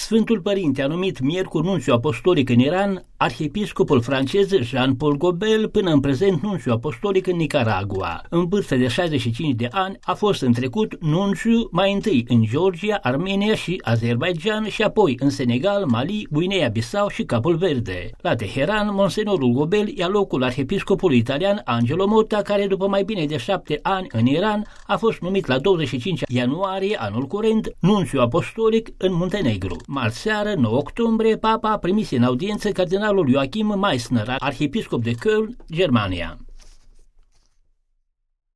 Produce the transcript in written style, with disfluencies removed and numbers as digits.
Sfântul Părinte a numit miercuri nunțiu apostolic în Iran arhiepiscopul francez Jean-Paul Gobel, până în prezent nunțiu apostolic în Nicaragua. În vârstă de 65 de ani a fost în trecut nunțiu mai întâi în Georgia, Armenia și Azerbaijan și apoi în Senegal, Mali, Guinea-Bissau și Capul Verde. La Teheran, monsenorul Gobel ia locul arhiepiscopului italian Angelo Motta, care după mai bine de 7 ani în Iran a fost numit la 25 ianuarie anul curent nunțiu apostolic în Muntenegru. Marți seară, 9 octombrie, papa primise în audiență cardinalul Joachim Meissner, arhiepiscop de Köln, Germania.